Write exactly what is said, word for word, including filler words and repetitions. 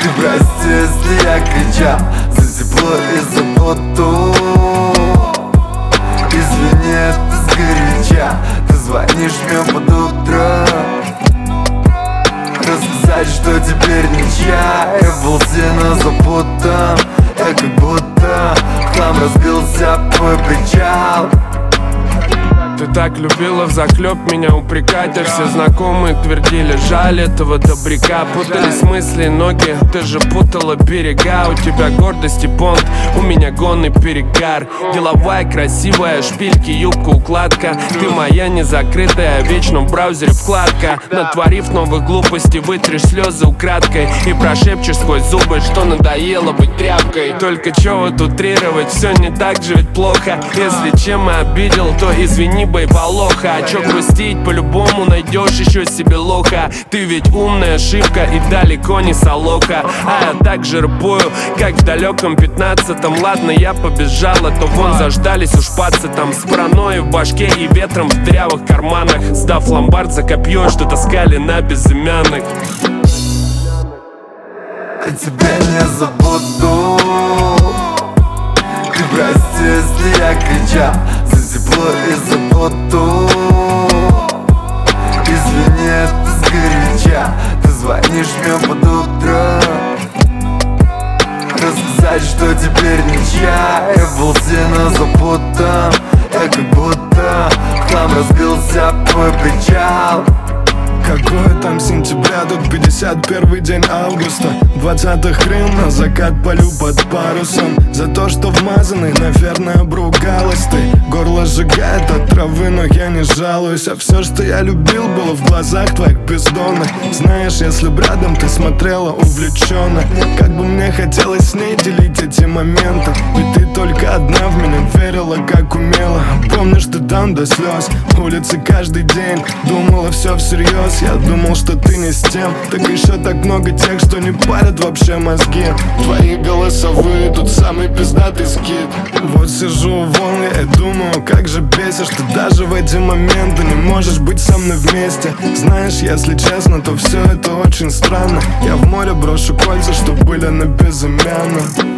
Ты прости, если я кричал за тепло и заботу. Извини, это сгоряча. Ты звонишь мне под утро рассказать, что теперь ничья. Я был сильно запутан. Я как будто в хлам разбился твой причал. Ты так любила взахлеб меня упрекать, а все знакомые твердили: жаль этого добряка. Путались мысли, ноги, ты же путала берега. У тебя гордость и бонт, у меня гон и перегар. Деловая, красивая, шпильки, юбка, укладка. Ты моя незакрытая, вечно в браузере вкладка. Натворив новых глупостей, вытрешь слезы украдкой и прошепчешь сквозь зубы, что надоело быть тряпкой. Только чё вот утрировать, все не так же ведь плохо. Если чем и обидел, то извини, бейболоха. А чё грустить, по-любому найдешь еще себе лоха. Ты ведь умная ошибка и далеко не солоха. А я так же рыбую, как в далеком пятнадцатом. Ладно, я побежала, то вон заждались уж пацы там. С паранойей в башке и ветром в дырявых карманах. Сдав ломбард за копье, что таскали на безымянных. Я тебя не забуду. Ты прости, если я кричал за тепло и заботу. Извини, это сгоряча. Ты звонишь мне под утро рассказать, что теперь ничья. Я был сильно запутан. Я как будто в хлам разбился твой причал. Какое там сентября, тут пятьдесят первый день августа. Двадцатых Крым, на закат полю под парусом. За то, что вмазанный, наверное, обругалась ты. Горло сжигает от травы, но я не жалуюсь. А все, что я любил, было в глазах твоих бездонных. Знаешь, если б рядом ты смотрела увлеченно, как бы мне хотелось с ней делить эти моменты. Ведь ты только одна в меня верила, как умела. Помнишь, ты там до слез, улицы каждый день. Думала все всерьез. Я думал, что ты не с тем. Так еще так много тех, что не парят вообще мозги. Твои голосовые, тут самый пиздатый скид. Вот сижу в волне и думаю, как же бесишь. Ты даже в эти моменты не можешь быть со мной вместе. Знаешь, если честно, то все это очень странно. Я в море брошу кольца, что были на безымянном.